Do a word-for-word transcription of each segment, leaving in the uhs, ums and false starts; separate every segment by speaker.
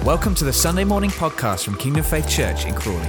Speaker 1: Welcome to the Sunday morning podcast from Kingdom Faith Church in Crawley.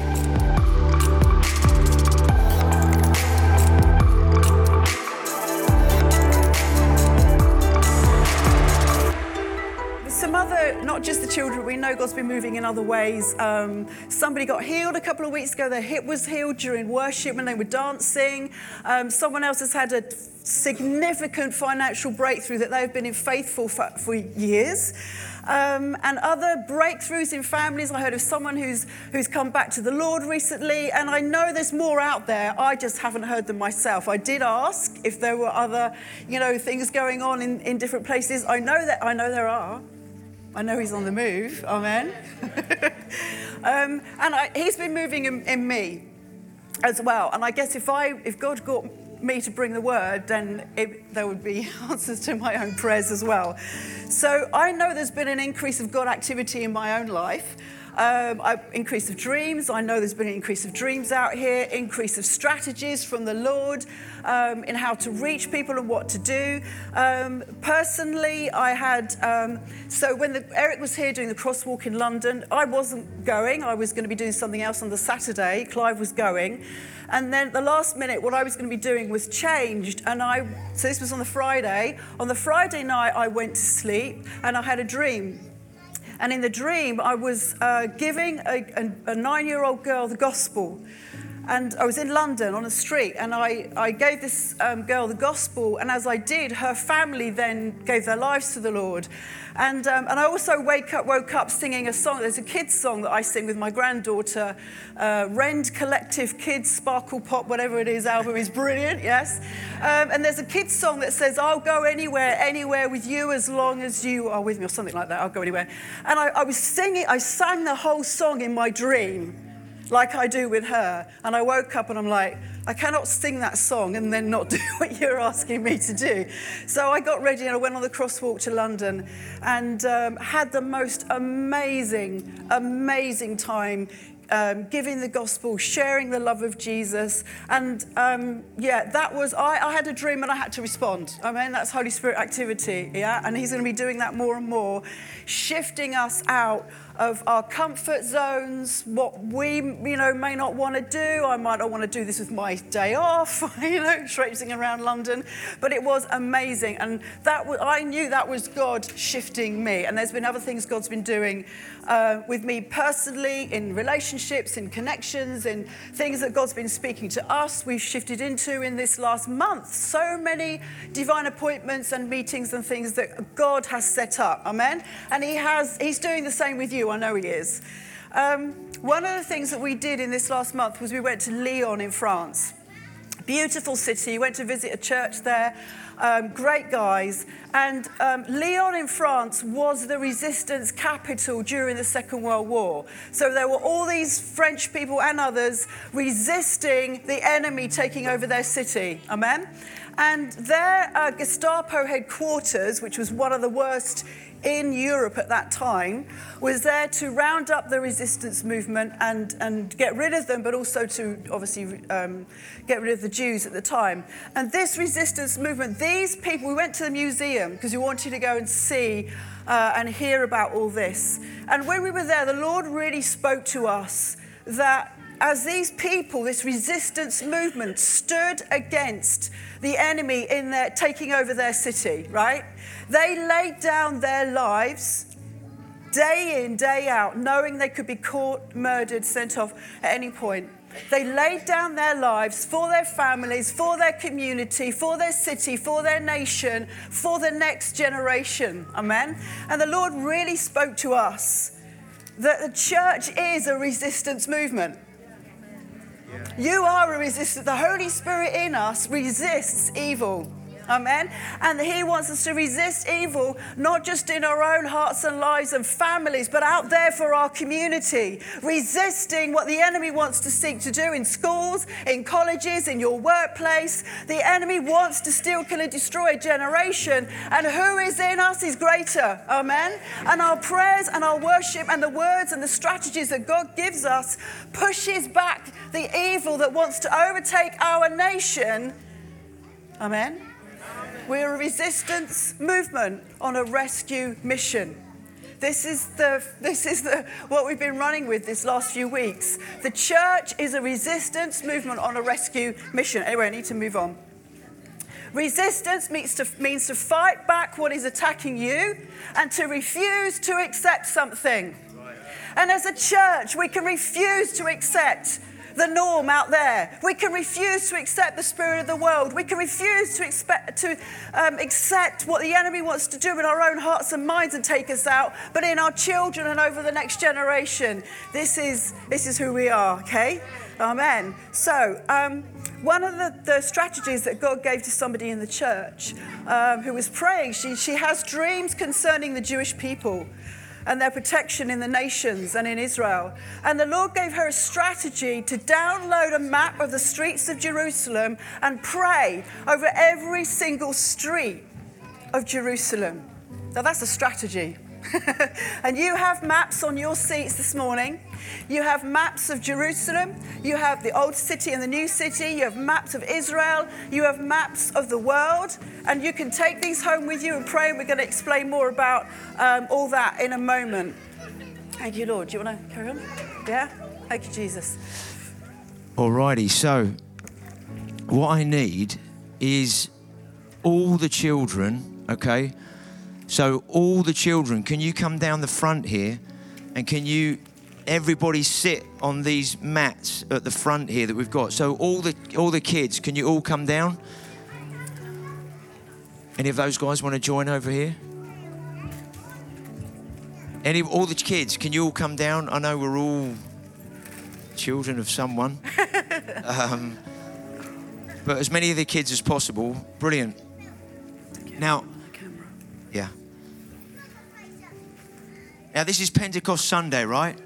Speaker 2: Some other, not just the children, we know God's been moving in other ways. Um, somebody got healed a couple of weeks ago. Their hip was healed during worship when they were dancing. Um, someone else has had a significant financial breakthrough that they've been faithful for, for years. Um, and other breakthroughs in families. I heard of someone who's who's come back to the Lord recently, and I know there's more out there. I just haven't heard them myself. I did ask if there were other, you know, things going on in, in different places. I know that I know there are. I know he's on the move. Amen. um, and I, he's been moving in, in me as well. And I guess if I if God got me to bring the word, then it, there would be answers to my own prayers as well. So I know there's been an increase of God activity in my own life. Um, I, increase of dreams. I know there's been an increase of dreams out here, increase of strategies from the Lord um, in how to reach people and what to do. Um, personally, I had, um, so when the, Eric was here doing the crosswalk in London, I wasn't going. I was going to be doing something else on the Saturday. Clive was going. And then the last minute, what I was going to be doing was changed. And I, so this was on the Friday. On the Friday night, I went to sleep and I had a dream. And in the dream, I was uh, giving a, a, a nine-year-old girl the gospel. And I was in London on a street, and I, I gave this um, girl the gospel. And as I did, her family then gave their lives to the Lord. And um, and I also wake up, woke up singing a song. There's a kids' song that I sing with my granddaughter. Uh, Rend Collective Kids Sparkle Pop, whatever it is, album is brilliant, yes. Um, and there's a kids' song that says, I'll go anywhere, anywhere with you as long as you are with me, or something like that. I'll go anywhere. And I, I was singing, I sang the whole song in my dream, like I do with her. And I woke up and I'm like, I cannot sing that song and then not do what you're asking me to do. So I got ready and I went on the crosswalk to London and um, had the most amazing, amazing time um, giving the gospel, sharing the love of Jesus. And um, yeah, that was, I, I had a dream and I had to respond. I mean, that's Holy Spirit activity, yeah? And he's going to be doing that more and more, shifting us out of our comfort zones, what we, you know, may not want to do. I might not want to do this with my day off, you know, traipsing around London. But it was amazing. And that was, I knew that was God shifting me. And there's been other things God's been doing uh, with me personally, in relationships, in connections, in things that God's been speaking to us. We've shifted into in this last month. So many divine appointments and meetings and things that God has set up. Amen. And he has, he's doing the same with you. I know he is. Um, one of the things that we did in this last month was we went to Lyon in France. Beautiful city. Went to visit a church there. Um, great guys. And um, Lyon in France was the resistance capital during the Second World War. So there were all these French people and others resisting the enemy taking over their city. Amen? And their uh, Gestapo headquarters, which was one of the worst in Europe at that time, was there to round up the resistance movement and, and get rid of them, but also to obviously um, get rid of the Jews at the time. And this resistance movement, these people, we went to the museum because we wanted to go and see uh, and hear about all this. And when we were there, the Lord really spoke to us that as these people, this resistance movement stood against the enemy in their taking over their city, right? They laid down their lives day in, day out, knowing they could be caught, murdered, sent off at any point. They laid down their lives for their families, for their community, for their city, for their nation, for the next generation. Amen? And the Lord really spoke to us that the church is a resistance movement. You are a resistance. The Holy Spirit in us resists evil. Amen. And he wants us to resist evil, not just in our own hearts and lives and families, but out there for our community, resisting what the enemy wants to seek to do in schools, in colleges, in your workplace. The enemy wants to steal, kill, and destroy a generation. And who is in us is greater. Amen. And our prayers and our worship and the words and the strategies that God gives us pushes back the evil that wants to overtake our nation. Amen. We're a resistance movement on a rescue mission. This is the this is the what we've been running with this last few weeks. The church is a resistance movement on a rescue mission. Anyway, I need to move on. Resistance means to, means to fight back what is attacking you and to refuse to accept something. And as a church, we can refuse to accept the norm out there. We can refuse to accept the spirit of the world. We can refuse to expect to um, accept what the enemy wants to do in our own hearts and minds and take us out, but in our children and over the next generation. This is this is who we are, okay? Amen. So um, one of the, the strategies that God gave to somebody in the church um, who was praying, she, she has dreams concerning the Jewish people and their protection in the nations and in Israel. And the Lord gave her a strategy to download a map of the streets of Jerusalem and pray over every single street of Jerusalem. Now that's a strategy. And you have maps on your seats this morning. You have maps of Jerusalem. You have the old city and the new city. You have maps of Israel. You have maps of the world. And you can take these home with you and pray. And we're going to explain more about um, all that in a moment. Thank you, Lord. Do you want to carry on? Yeah? Thank you, Jesus.
Speaker 3: Alrighty. So what I need is all the children, okay? So all the children, can you come down the front here and can you, everybody sit on these mats at the front here that we've got. So all the all the kids, can you all come down? Any of those guys want to join over here? Any, all the kids, can you all come down? I know we're all children of someone. um, but as many of the kids as possible, brilliant. Now, yeah. Now, this is Pentecost Sunday, right?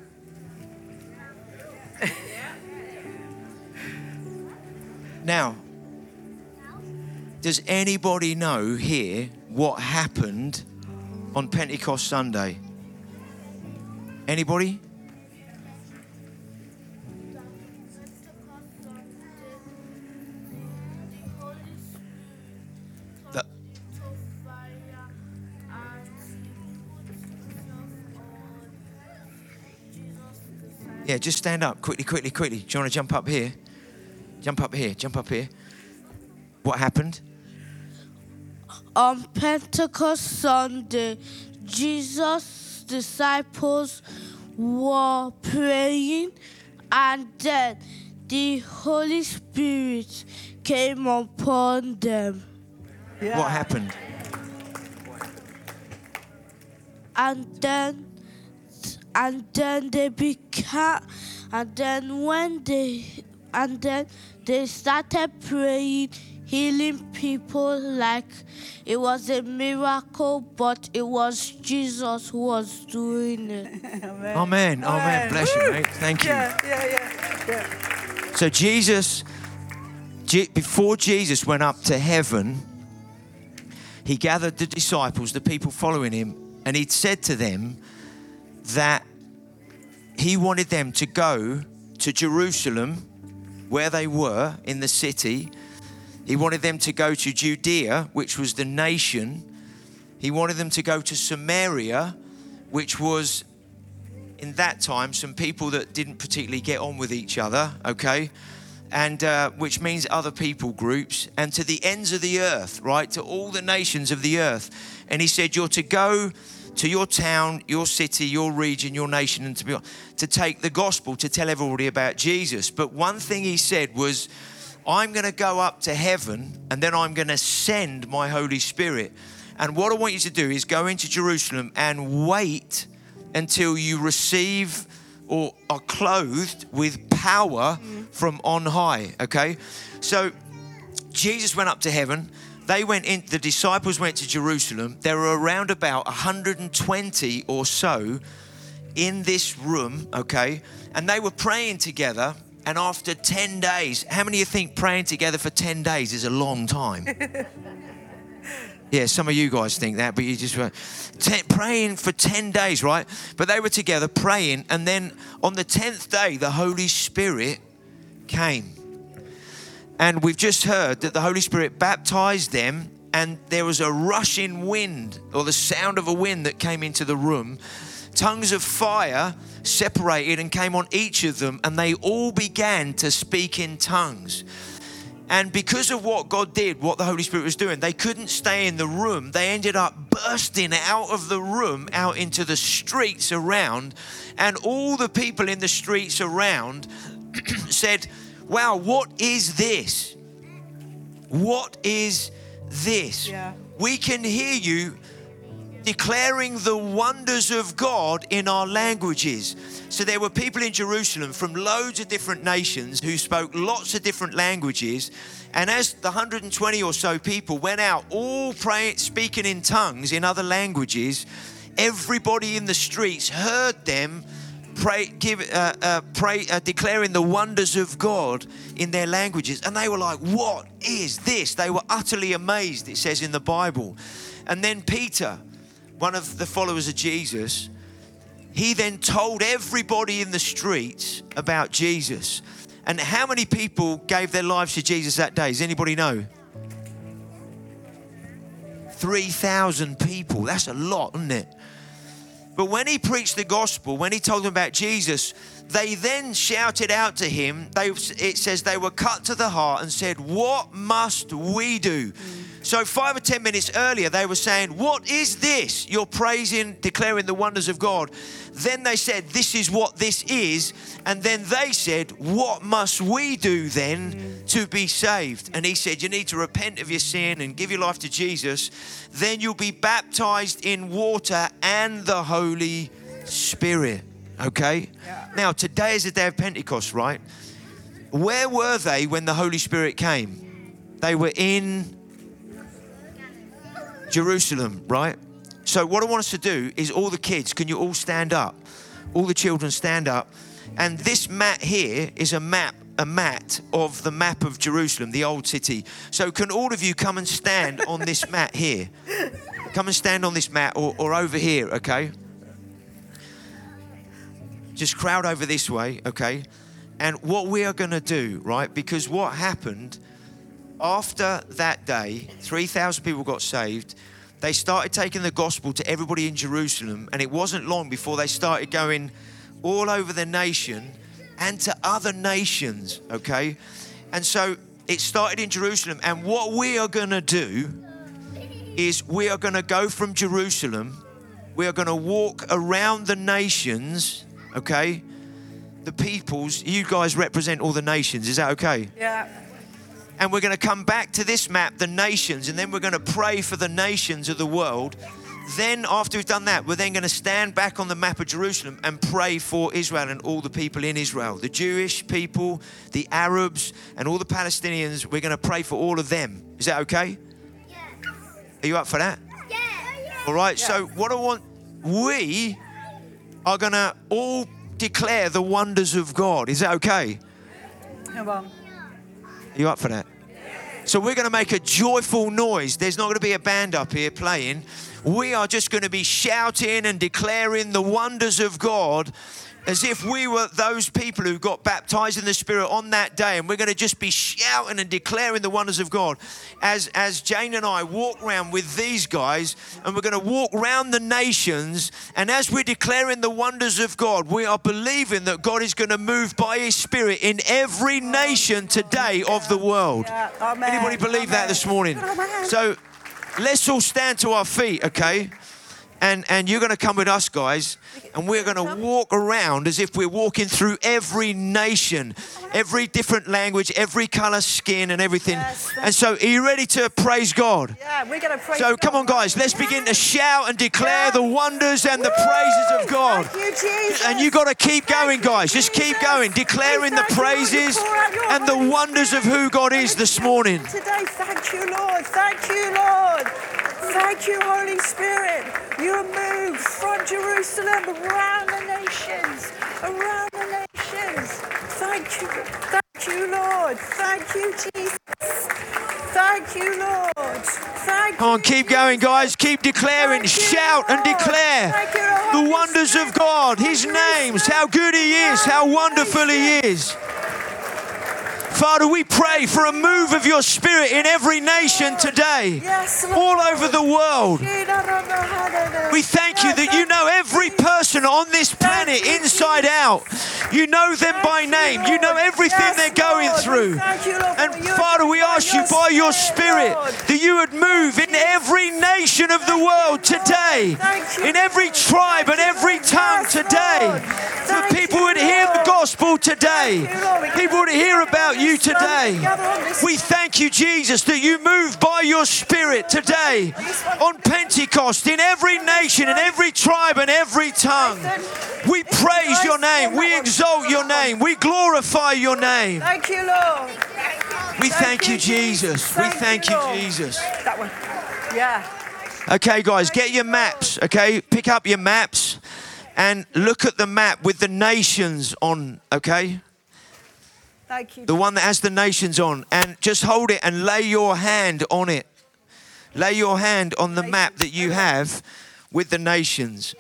Speaker 3: Now, does anybody know here what happened on Pentecost Sunday? Anybody? The, Yeah, just stand up quickly, quickly, quickly. Do you want to jump up here? Jump up here, jump up here. What happened?
Speaker 4: On Pentecost Sunday, Jesus' disciples were praying, and then the Holy Spirit came upon them.
Speaker 3: Yeah. What happened?
Speaker 4: And then And then they became, and then when they, and then they started praying, healing people like it was a miracle, but it was Jesus who was doing it.
Speaker 3: Amen. Amen. Amen. Bless you, mate. Thank you.
Speaker 2: Yeah, yeah, yeah, yeah.
Speaker 3: So Jesus, before Jesus went up to heaven, he gathered the disciples, the people following him, and he'd said to them that he wanted them to go to Jerusalem, where they were in the city. He wanted them to go to Judea, which was the nation. He wanted them to go to Samaria, which was, in that time, some people that didn't particularly get on with each other, okay? And uh, which means other people groups, and to the ends of the earth, right? To all the nations of the earth. And he said, you're to go to your town, your city, your region, your nation, and to be to take the gospel, to tell everybody about Jesus. But one thing he said was, I'm going to go up to heaven and then I'm going to send my Holy Spirit. And what I want you to do is go into Jerusalem and wait until you receive or are clothed with power from on high, okay? So Jesus went up to heaven. They went in, the disciples went to Jerusalem. There were around about one hundred twenty or so in this room, okay? And they were praying together. And after ten days, how many of you think praying together for ten days is a long time? Yeah, some of you guys think that, but you just were ten, praying for ten days, right? But they were together praying. And then on the tenth day, the Holy Spirit came. And we've just heard that the Holy Spirit baptized them and there was a rushing wind, or the sound of a wind that came into the room. Tongues of fire separated and came on each of them, and they all began to speak in tongues. And because of what God did, what the Holy Spirit was doing, they couldn't stay in the room. They ended up bursting out of the room, out into the streets around. And all the people in the streets around said, wow, what is this? What is this?
Speaker 2: Yeah.
Speaker 3: We can hear you declaring the wonders of God in our languages. So there were people in Jerusalem from loads of different nations who spoke lots of different languages. And as the one hundred twenty or so people went out, all praying, speaking in tongues in other languages, everybody in the streets heard them pray, give, uh, uh, pray, uh, declaring the wonders of God in their languages. And they were like, what is this? They were utterly amazed, it says in the Bible. And then Peter, one of the followers of Jesus, he then told everybody in the streets about Jesus. And how many people gave their lives to Jesus that day? Does anybody know? three thousand people. That's a lot, isn't it? But when he preached the gospel, when he told them about Jesus, they then shouted out to him. They, it says they were cut to the heart and said, what must we do? So five or ten minutes earlier, they were saying, what is this? You're praising, declaring the wonders of God. Then they said, this is what this is. And then they said, what must we do then to be saved? And he said, you need to repent of your sin and give your life to Jesus. Then you'll be baptized in water and the Holy Spirit. Okay?
Speaker 2: Yeah.
Speaker 3: Now, today is the day of Pentecost, right? Where were they when the Holy Spirit came? They were in Jerusalem, right? So what I want us to do is all the kids, can you all stand up? All the children stand up. And this mat here is a map, a mat of the map of Jerusalem, the old city. So can all of you come and stand on this mat here? Come and stand on this mat or, or over here, okay? Just crowd over this way, okay? And what we are going to do, right? Because what happened after that day, three thousand people got saved. They started taking the gospel to everybody in Jerusalem. And it wasn't long before they started going all over the nation and to other nations, okay? And so it started in Jerusalem. And what we are going to do is we are going to go from Jerusalem. We are going to walk around the nations, okay? The peoples. You guys represent all the nations. Is that okay?
Speaker 2: Yeah.
Speaker 3: And we're going to come back to this map, the nations, and then we're going to pray for the nations of the world. Then after we've done that, we're then going to stand back on the map of Jerusalem and pray for Israel and all the people in Israel. The Jewish people, the Arabs, and all the Palestinians, we're going to pray for all of them. Is that okay?
Speaker 5: Yeah.
Speaker 3: Are you up for that?
Speaker 5: Yeah.
Speaker 3: All right,
Speaker 2: Yeah.
Speaker 3: so what I want, we are going to all declare the wonders of God. Is that okay?
Speaker 2: Come on.
Speaker 3: Are you up for that? So we're going to make a joyful noise. There's not going to be a band up here playing. We are just going to be shouting and declaring the wonders of God as if we were those people who got baptized in the Spirit on that day. And we're going to just be shouting and declaring the wonders of God as, as Jane and I walk around with these guys, and we're going to walk around the nations. And as we're declaring the wonders of God, we are believing that God is going to move by His Spirit in every nation today of the world.
Speaker 2: Yeah. Amen.
Speaker 3: Anybody believe that
Speaker 2: Amen.
Speaker 3: this morning?
Speaker 2: Amen.
Speaker 3: So let's all stand to our feet, okay? And and you're going to come with us, guys, and we're going to walk around as if we're walking through every nation, every different language, every color, skin, and everything.
Speaker 2: Yes,
Speaker 3: And so, are you ready to praise God?
Speaker 2: Yeah, we're going to pray.
Speaker 3: So, come on, guys, let's begin to shout and declare the wonders and the praises of God.
Speaker 2: Thank you, Jesus.
Speaker 3: And you got to keep going,
Speaker 2: Thank you,
Speaker 3: guys. Just keep
Speaker 2: Jesus.
Speaker 3: going, declaring the
Speaker 2: We thank you, Lord. You
Speaker 3: praises
Speaker 2: pour out your
Speaker 3: and the
Speaker 2: Holy
Speaker 3: wonders of who God is this morning.
Speaker 2: Today, thank you, Lord. Thank you, Lord. Thank you, Holy Spirit. You moved from Jerusalem around the nations, around the nations. Thank you, thank you, Lord. Thank you, Jesus. Thank you, Lord. Thank
Speaker 3: Come on,
Speaker 2: you,
Speaker 3: keep going, guys. Keep declaring.
Speaker 2: Thank you,
Speaker 3: Shout and
Speaker 2: Lord.
Speaker 3: declare
Speaker 2: Thank you,
Speaker 3: the
Speaker 2: Holy
Speaker 3: wonders of
Speaker 2: Spirit.
Speaker 3: God, His
Speaker 2: Thank you,
Speaker 3: names,
Speaker 2: Spirit.
Speaker 3: how good He is, how wonderful He is. Father, we pray for a move of your Spirit in every nation today,
Speaker 2: Yes, Lord.
Speaker 3: all over the world. We thank you that you know every person on this planet inside out. You know them by name. You know everything they're going through. And Father, we ask you by your Spirit that you would move in every nation of the world today, in every tribe and every tongue today. That people would hear the gospel today. People would hear about you today. We thank you, Jesus, that you move by your Spirit today on Pentecost in every nation, in every tribe and every tongue. We praise your name. We exalt your name. We glorify your name.
Speaker 2: Thank you, Lord.
Speaker 3: We thank you, Jesus. We thank you, Jesus.
Speaker 2: That one. Yeah.
Speaker 3: Okay, guys, get your maps, okay? Pick up your maps and look at the map with the nations on, okay?
Speaker 2: Thank you.
Speaker 3: The one that has the nations on. And just hold it and lay your hand on it. Lay your hand on the map that you have with the nations.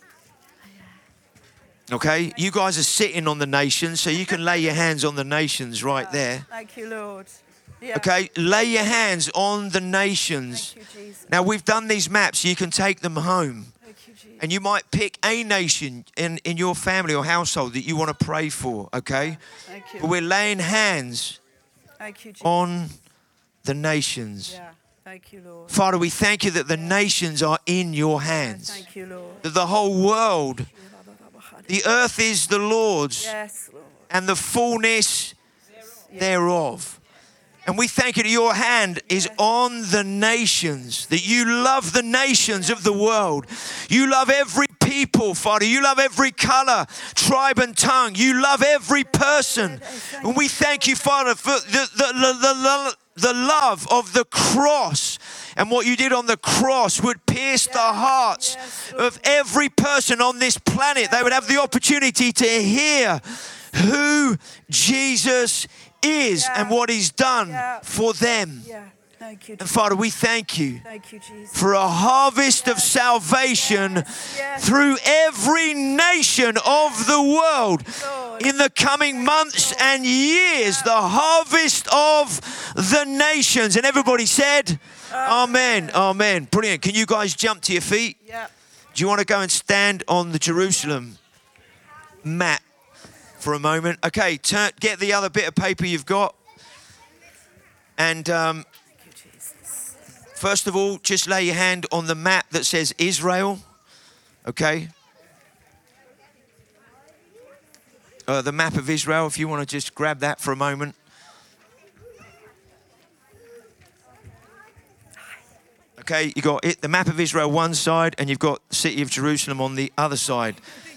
Speaker 3: Okay? You guys are sitting on the nations, so you can lay your hands on the nations right there.
Speaker 2: Thank you, Lord. Yeah.
Speaker 3: Okay? Lay your hands on the nations.
Speaker 2: Thank you, Jesus.
Speaker 3: Now, we've done these maps. You can take them home.
Speaker 2: Thank you, Jesus.
Speaker 3: And you might pick a nation in, in your family or household that you want to pray for, okay?
Speaker 2: Thank you.
Speaker 3: But we're laying hands
Speaker 2: Thank you, Jesus.
Speaker 3: on the nations.
Speaker 2: Yeah. Thank you, Lord.
Speaker 3: Father, we thank you that the nations are in your hands.
Speaker 2: Thank you, Lord.
Speaker 3: That the whole world, the earth is the Lord's
Speaker 2: Yes, Lord.
Speaker 3: and the fullness thereof. And we thank you that your hand is on the nations, that you love the nations of the world. You love every people, Father. You love every color, tribe and tongue. You love every person. And we thank you, Father, for the, the, the, the, the love of the cross. And what you did on the cross would pierce the hearts of every person on this planet. They would have the opportunity to hear who Jesus is
Speaker 2: Yeah.
Speaker 3: and what he's done
Speaker 2: Yeah.
Speaker 3: for them.
Speaker 2: Yeah. Thank you,
Speaker 3: And
Speaker 2: Jesus.
Speaker 3: Father, we thank you
Speaker 2: Thank you, Jesus.
Speaker 3: for a harvest of salvation
Speaker 2: Yes.
Speaker 3: through every nation of the world
Speaker 2: Lord.
Speaker 3: in the coming months and years. The harvest of the nations. And everybody said, Amen. Amen. Brilliant. Can you guys jump to your feet?
Speaker 2: Yeah.
Speaker 3: Do you want to go and stand on the Jerusalem map for a moment? Okay, turn, get the other bit of paper you've got. And um, first of all, just lay your hand on the map that says Israel. Okay. Uh, the map of Israel, if you want to just grab that for a moment. Okay, you got it, the map of Israel one side, and you've got the city of Jerusalem on the other side.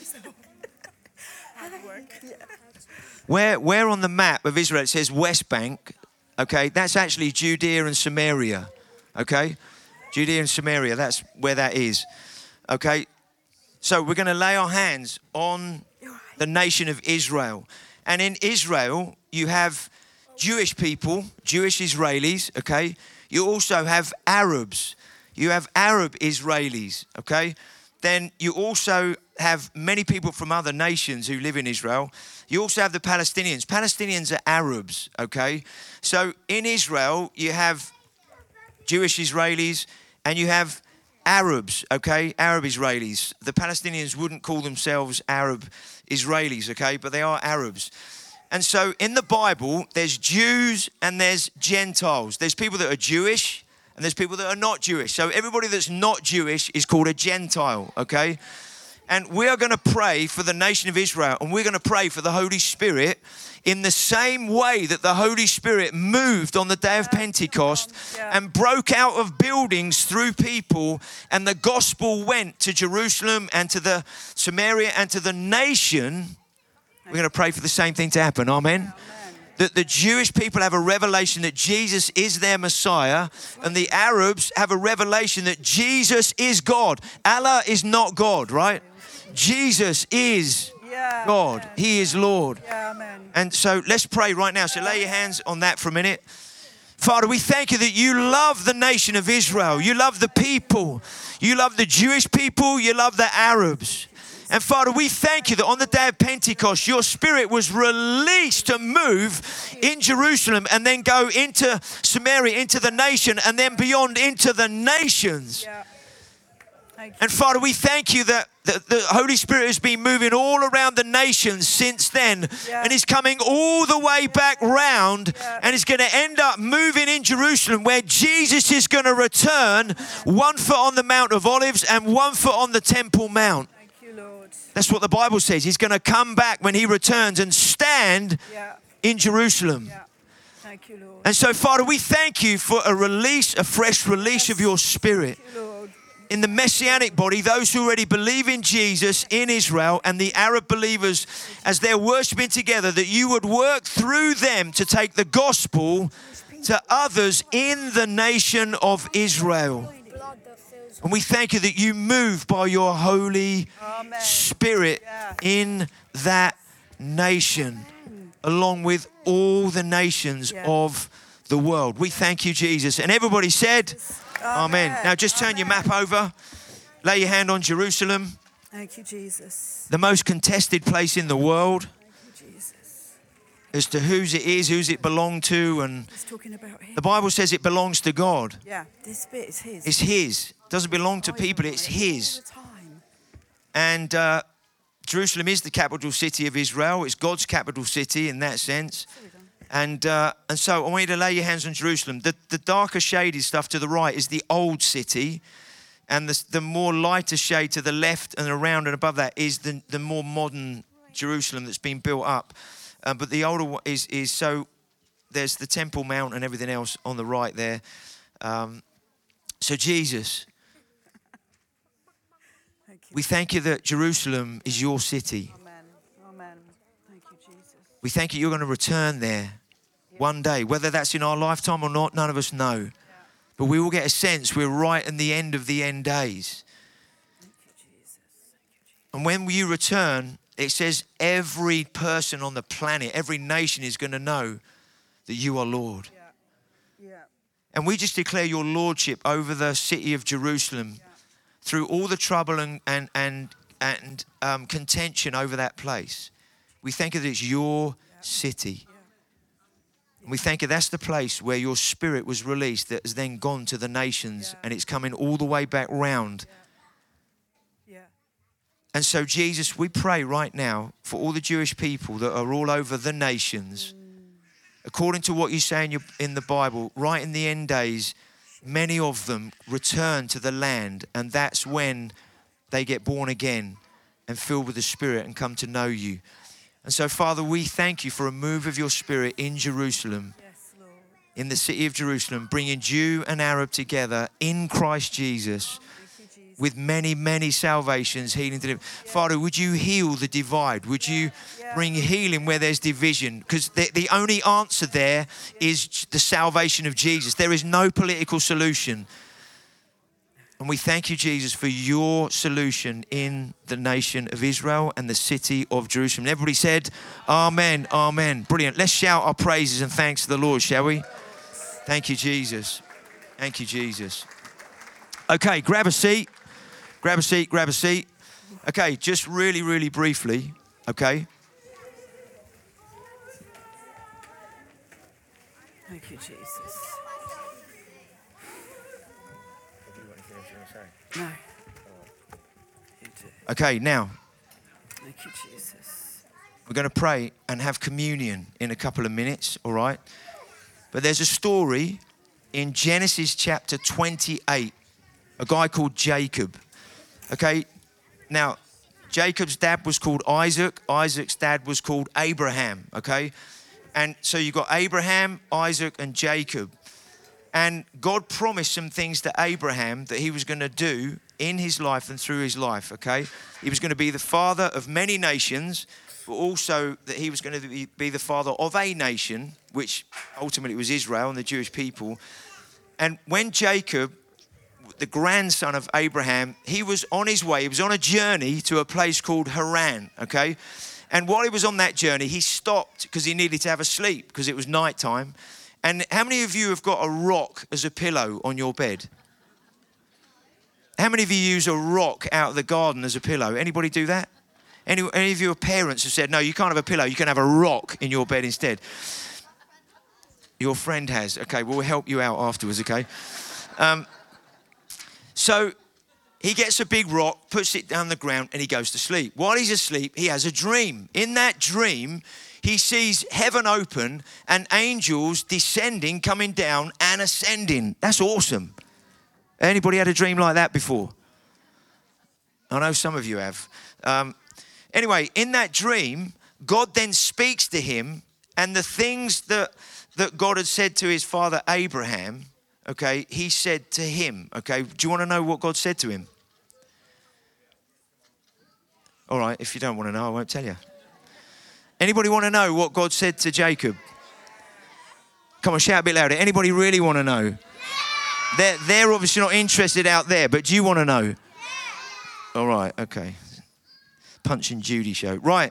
Speaker 3: Where, where on the map of Israel it says West Bank, okay, that's actually Judea and Samaria, okay? Judea and Samaria, that's where that is, okay? So we're going to lay our hands on the nation of Israel. And in Israel, you have Jewish people, Jewish Israelis, okay? You also have Arabs. You have Arab Israelis, okay? Then you also have many people from other nations who live in Israel. You also have the Palestinians. Palestinians are Arabs, okay? So in Israel, you have Jewish Israelis and you have Arabs, okay? Arab Israelis. The Palestinians wouldn't call themselves Arab Israelis, okay? But they are Arabs. And so in the Bible, there's Jews and there's Gentiles. There's people that are Jewish and there's people that are not Jewish. So everybody that's not Jewish is called a Gentile, okay? And we are going to pray for the nation of Israel, and we're going to pray for the Holy Spirit in the same way that the Holy Spirit moved on the day of Pentecost and broke out of buildings through people, and the gospel went to Jerusalem and to the Samaria and to the nation. We're going to pray for the same thing to happen. Amen. That the Jewish people have a revelation that Jesus is their Messiah, and the Arabs have a revelation that Jesus is God. Allah is not God, right? Jesus is
Speaker 2: Yeah.
Speaker 3: God. He is Lord.
Speaker 2: Yeah, amen.
Speaker 3: And so let's pray right now. So lay your hands on that for a minute. Father, we thank you that you love the nation of Israel. You love the people. You love the Jewish people. You love the Arabs. And Father, we thank you that on the day of Pentecost, your Spirit was released to move in Jerusalem and then go into Samaria, into the nation, and then beyond into the nations.
Speaker 2: Yeah. Thank you.
Speaker 3: And Father, we thank you that the, the Holy Spirit has been moving all around the nations since then.
Speaker 2: Yeah.
Speaker 3: And he's coming all the way back round.
Speaker 2: Yeah.
Speaker 3: And he's going to end up moving in Jerusalem, where Jesus is going to return, one foot on the Mount of Olives and one foot on the Temple Mount.
Speaker 2: Thank you, Lord.
Speaker 3: That's what the Bible says. He's going to come back when he returns and stand
Speaker 2: Yeah.
Speaker 3: in Jerusalem.
Speaker 2: Yeah. Thank you, Lord.
Speaker 3: And so, Father, we thank you for a release, a fresh release of your Spirit.
Speaker 2: Thank you, Lord.
Speaker 3: In the Messianic body, those who already believe in Jesus in Israel, and the Arab believers, as they're worshiping together, that you would work through them to take the gospel to others in the nation of Israel. And we thank you that you move by your Holy
Speaker 2: Amen.
Speaker 3: Spirit
Speaker 2: Yeah.
Speaker 3: in that nation, along with all the nations
Speaker 2: Yeah.
Speaker 3: of the world. We thank you, Jesus. And everybody said, Amen.
Speaker 2: Amen.
Speaker 3: Now just turn your map over. Lay your hand on Jerusalem,
Speaker 2: Thank you, Jesus.
Speaker 3: the most contested place in the world
Speaker 2: Thank you, Jesus.
Speaker 3: as to whose it is, whose it belonged to. And
Speaker 2: He's talking about him.
Speaker 3: the Bible says it belongs to God.
Speaker 2: Yeah, this bit is his.
Speaker 3: It's his. It doesn't belong to
Speaker 2: Oh, he's
Speaker 3: people,
Speaker 2: got
Speaker 3: it's
Speaker 2: it
Speaker 3: his.
Speaker 2: all the time.
Speaker 3: And uh, Jerusalem is the capital city of Israel. It's God's capital city in that sense. And uh, and so I want you to lay your hands on Jerusalem. The, the darker shaded stuff to the right is the old city. And the, the more lighter shade to the left and around and above that is the, the more modern Jerusalem that's been built up. Uh, but the older one is, is so there's the Temple Mount and everything else on the right there. Um, so Jesus,
Speaker 2: Thank you.
Speaker 3: we thank you that Jerusalem is your city.
Speaker 2: Amen. Amen. Thank you, Jesus.
Speaker 3: We thank you you're going to return there one day. Whether that's in our lifetime or not, none of us know. But we will get a sense we're right in the end of the end days.
Speaker 2: Thank you, Jesus. Thank you, Jesus.
Speaker 3: And when you return, it says every person on the planet, every nation is going to know that you are Lord.
Speaker 2: Yeah. Yeah.
Speaker 3: And we just declare your lordship over the city of Jerusalem through all the trouble and, and, and, and um, contention over that place. We thank you that it's your city. And we thank you that's the place where your Spirit was released that has then gone to the nations,
Speaker 2: Yeah.
Speaker 3: and it's coming all the way back round.
Speaker 2: Yeah.
Speaker 3: And so, Jesus, we pray right now for all the Jewish people that are all over the nations. According to what you say in, your, in the Bible, right in the end days, many of them return to the land, and that's when they get born again and filled with the Spirit and come to know you. And so, Father, we thank you for a move of your Spirit in Jerusalem,
Speaker 2: Yes, Lord.
Speaker 3: in the city of Jerusalem, bringing Jew and Arab together in Christ Jesus,
Speaker 2: Thank you, Jesus.
Speaker 3: with many, many salvations, healing, deliverance. Father, would you heal the divide? Would you
Speaker 2: Yeah.
Speaker 3: bring healing where there's division? Because the, the only answer there is the salvation of Jesus. There is no political solution. And we thank you, Jesus, for your solution in the nation of Israel and the city of Jerusalem. And everybody said, Amen, Amen. Brilliant. Let's shout our praises and thanks to the Lord, shall we? Thank you, Jesus. Thank you, Jesus. Okay, grab a seat. Grab a seat, grab a seat. Okay, just really, really briefly, okay?
Speaker 2: Thank you, Jesus. No. You do.
Speaker 3: Okay, now,
Speaker 2: Thank you, Jesus.
Speaker 3: we're going to pray and have communion in a couple of minutes, all right? But there's a story in Genesis chapter twenty-eight, a guy called Jacob. Okay, now, Jacob's dad was called Isaac. Isaac's dad was called Abraham, okay? And so you've got Abraham, Isaac, and Jacob. And God promised some things to Abraham that he was going to do in his life and through his life, okay? He was going to be the father of many nations, but also that he was going to be, be the father of a nation, which ultimately was Israel and the Jewish people. And when Jacob, the grandson of Abraham, he was on his way, he was on a journey to a place called Haran, okay? And while he was on that journey, he stopped because he needed to have a sleep because it was nighttime. And how many of you have got a rock as a pillow on your bed? How many of you use a rock out of the garden as a pillow? Anybody do that? Any, any of your parents have said, no, you can't have a pillow, you can have a rock in your bed instead? Your friend has. Okay, we'll help you out afterwards, okay? Um, so he gets a big rock, puts it down the ground, and he goes to sleep. While he's asleep, he has a dream. In that dream, he sees heaven open and angels descending, coming down and ascending. That's awesome. Anybody had a dream like that before? I know some of you have. Um, anyway, in that dream, God then speaks to him, and the things that, that God had said to his father Abraham, okay, he said to him, okay? Do you want to know what God said to him? All right, if you don't want to know, I won't tell you. Anybody want to know what God said to Jacob? Come on, shout a bit louder. Anybody really want to know? Yeah. They're, they're obviously not interested out there, but do you want to know? Yeah. All right, okay. Punch and Judy show. Right.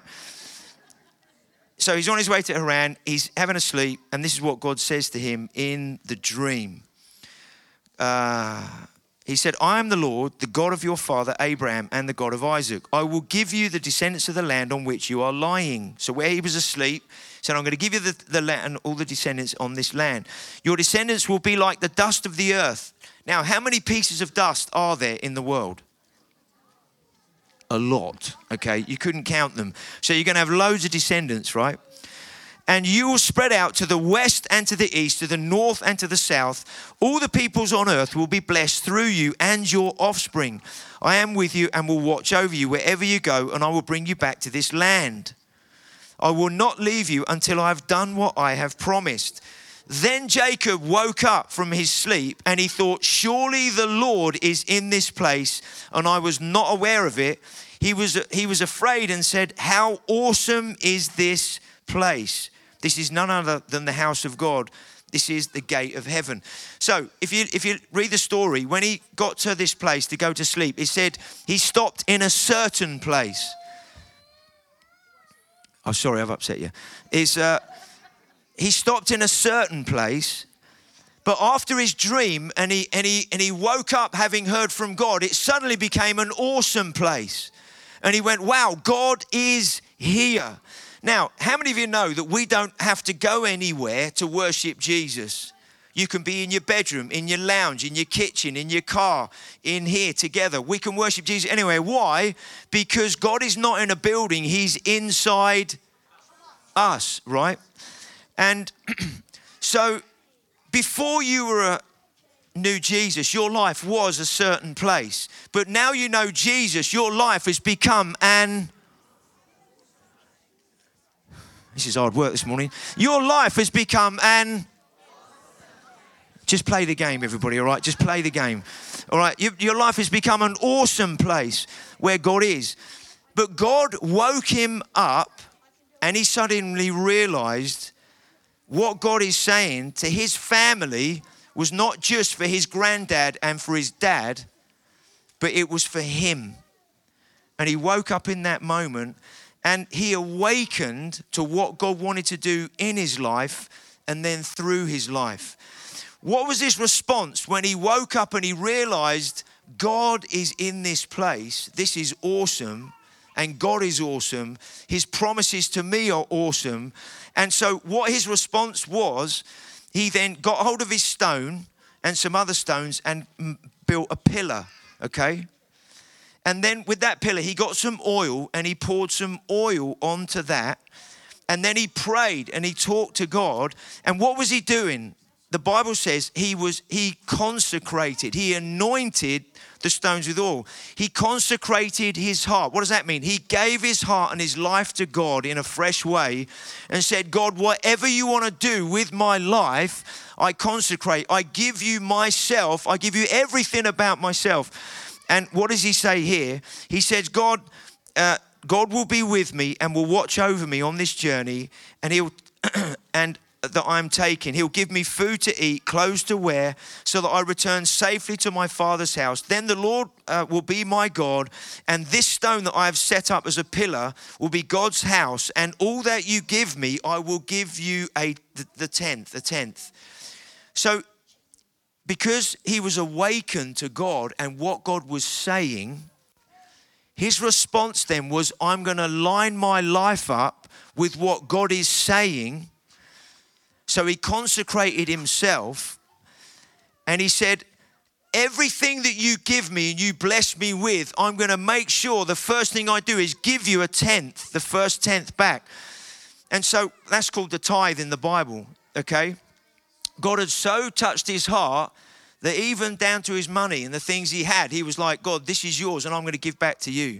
Speaker 3: So he's on his way to Haran. He's having a sleep, and this is what God says to him in the dream. Uh, he said, I am the Lord, the God of your father Abraham and the God of Isaac. I will give you the descendants of the land on which you are lying. So where he was asleep, he said, I'm going to give you the, the land, all the descendants on this land. Your descendants will be like the dust of the earth. Now, how many pieces of dust are there in the world? A lot, okay? You couldn't count them. So you're going to have loads of descendants, right? And you will spread out to the west and to the east, to the north and to the south. All the peoples on earth will be blessed through you and your offspring. I am with you and will watch over you wherever you go, and I will bring you back to this land. I will not leave you until I have done what I have promised. Then Jacob woke up from his sleep and he thought, surely the Lord is in this place, and I was not aware of it. He was, he was afraid and said, how awesome is this place? This is none other than the house of God. This is the gate of heaven. So if you if you read the story, when he got to this place to go to sleep, it said he stopped in a certain place. Oh, sorry, I've upset you. Is uh, he stopped in a certain place, but after his dream and he and he and he woke up having heard from God, it suddenly became an awesome place. And he went, wow, God is here. Now, how many of you know that we don't have to go anywhere to worship Jesus? You can be in your bedroom, in your lounge, in your kitchen, in your car, in here together. We can worship Jesus anywhere. Why? Because God is not in a building. He's inside us, right? And so before you were a knew Jesus, your life was a certain place. But now you know Jesus, your life has become an... This is hard work this morning. Your life has become an... Just play the game, everybody, all right? Just play the game. All right, you, your life has become an awesome place where God is. But God woke him up and he suddenly realized what God is saying to his family was not just for his granddad and for his dad, but it was for him. And he woke up in that moment and he awakened to what God wanted to do in his life and then through his life. What was his response when he woke up and he realized God is in this place? This is awesome. And God is awesome. His promises to me are awesome. And so what his response was, he then got hold of his stone and some other stones and built a pillar, okay? And then with that pillar, he got some oil and he poured some oil onto that. And then he prayed and he talked to God. And what was he doing? The Bible says he was, he consecrated, he anointed the stones with oil. He consecrated his heart. What does that mean? He gave his heart and his life to God in a fresh way and said, God, whatever you want to do with my life, I consecrate. I give you myself. I give you everything about myself. And what does he say here? He says, God, uh, God will be with me and will watch over me on this journey, and he'll and that I'm taking. He'll give me food to eat, clothes to wear, so that I return safely to my Father's house. Then the Lord uh, will be my God, and this stone that I have set up as a pillar will be God's house, and all that you give me, I will give you a the, the tenth, a tenth. So because he was awakened to God and what God was saying, His response then was, I'm going to line my life up with what God is saying. So he consecrated himself and he said, everything that you give me and you bless me with, I'm going to make sure the first thing I do is give you a tenth, the first tenth back. And so that's called the tithe in the Bible, okay? God had so touched his heart that even down to his money and the things he had, he was like, God, this is yours and I'm going to give back to you.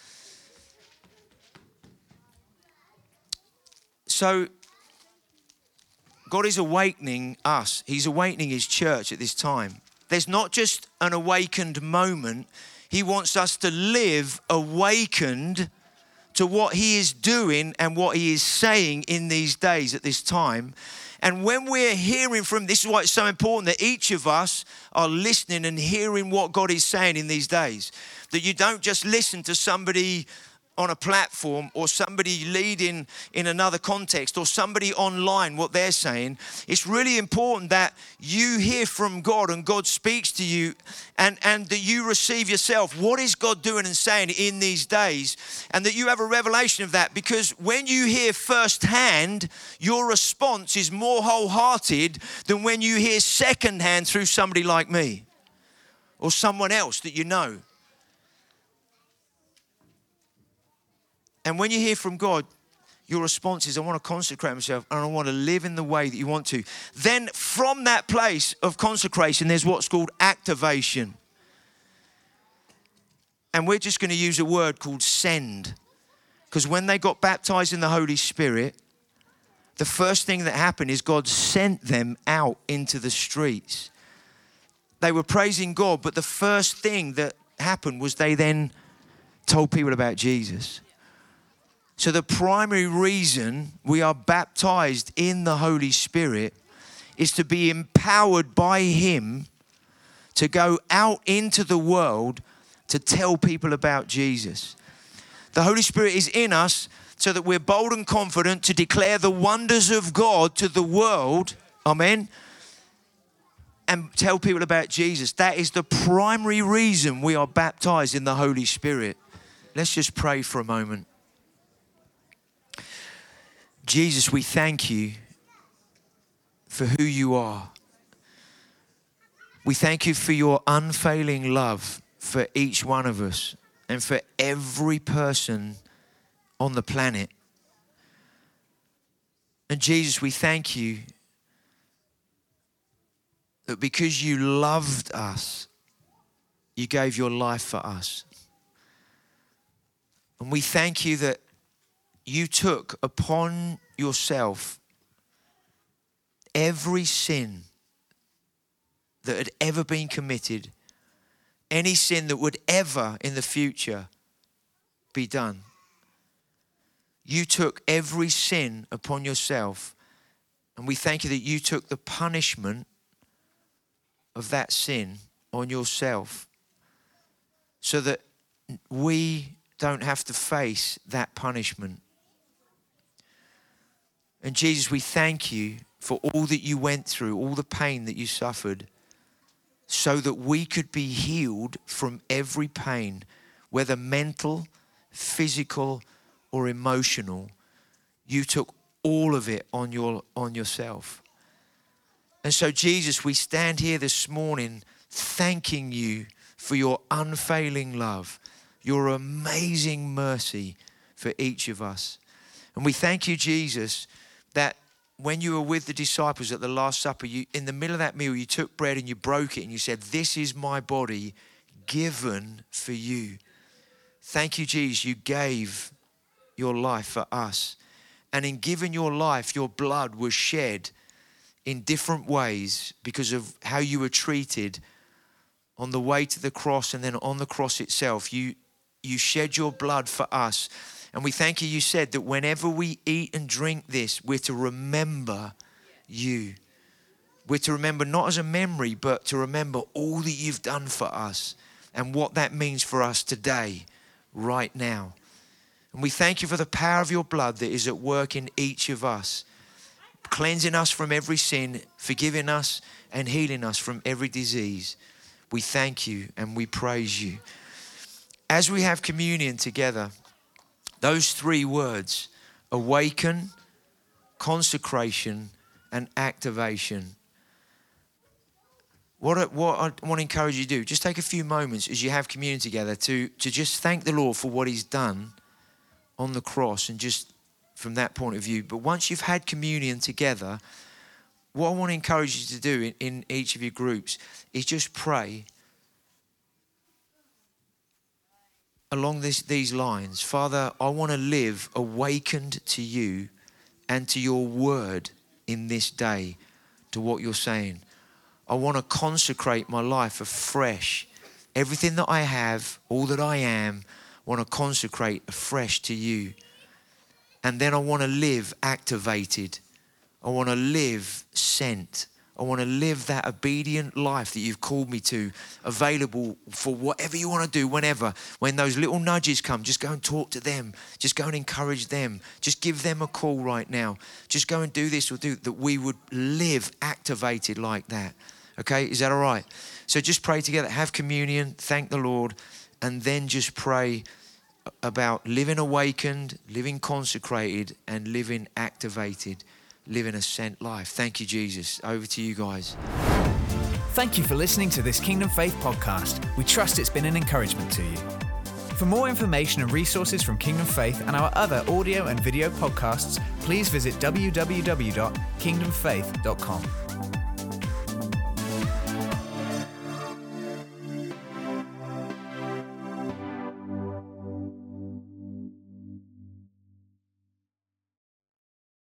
Speaker 3: So God is awakening us. He's awakening his church at this time. There's not just an awakened moment. He wants us to live awakened to what he is doing and what he is saying in these days at this time. And when we're hearing from, this is why it's so important that each of us are listening and hearing what God is saying in these days. That you don't just listen to somebody on a platform or somebody leading in another context or somebody online what they're saying. It's really important that you hear from God and God speaks to you and, and that you receive yourself. What is God doing and saying in these days? And that you have a revelation of that, because when you hear firsthand, your response is more wholehearted than when you hear secondhand through somebody like me or someone else that you know. And when you hear from God, your response is, I want to consecrate myself and I want to live in the way that you want to. Then from that place of consecration, there's what's called activation. And we're just going to use a word called send. Because when they got baptized in the Holy Spirit, the first thing that happened is God sent them out into the streets. They were praising God, but the first thing that happened was they then told people about Jesus. So the primary reason we are baptized in the Holy Spirit is to be empowered by him to go out into the world to tell people about Jesus. The Holy Spirit is in us so that we're bold and confident to declare the wonders of God to the world. Amen. And tell people about Jesus. That is the primary reason we are baptized in the Holy Spirit. Let's just pray for a moment. Jesus, we thank you for who you are. We thank you for your unfailing love for each one of us and for every person on the planet. And Jesus, we thank you that because you loved us, you gave your life for us. And we thank you that you took upon yourself every sin that had ever been committed, any sin that would ever in the future be done. You took every sin upon yourself, and we thank you that you took the punishment of that sin on yourself so that we don't have to face that punishment. And Jesus, we thank you for all that you went through, all the pain that you suffered, so that we could be healed from every pain, whether mental, physical, or emotional. You took all of it on your on yourself. And so, Jesus, we stand here this morning thanking you for your unfailing love, your amazing mercy for each of us. And we thank you, Jesus, that when you were with the disciples at the Last Supper, you, in the middle of that meal, you took bread and you broke it and you said, this is my body given for you. Thank you, Jesus, you gave your life for us. And in giving your life, your blood was shed in different ways because of how you were treated on the way to the cross and then on the cross itself. You, you shed your blood for us. And we thank you, you said that whenever we eat and drink this, we're to remember you. We're to remember not as a memory, but to remember all that you've done for us and what that means for us today, right now. And we thank you for the power of your blood that is at work in each of us, cleansing us from every sin, forgiving us and healing us from every disease. We thank you and we praise you. as we have communion together, those three words, awaken, consecration, and activation. What I, what I want to encourage you to do, just take a few moments as you have communion together to, to just thank the Lord for what he's done on the cross, and just from that point of view. But once you've had communion together, what I want to encourage you to do in, in each of your groups is just pray along this, these lines. Father, I want to live awakened to you and to your word in this day, to what you're saying. I want to consecrate my life afresh. Everything that I have, all that I am, I want to consecrate afresh to you. And then I want to live activated. I want to live sent. I want to live that obedient life that you've called me to, available for whatever you want to do, whenever. When those little nudges come, just go and talk to them. Just go and encourage them. Just give them a call right now. Just go and do this or do that. We would live activated like that. Okay, is that all right? So just pray together, have communion, thank the Lord, and then just pray about living awakened, living consecrated, and living activated, living a sent life. Thank you, Jesus. Over to you guys.
Speaker 1: Thank you for listening to this Kingdom Faith podcast. We trust it's been an encouragement to you. For more information and resources from Kingdom Faith and our other audio and video podcasts, please visit w w w dot kingdom faith dot com.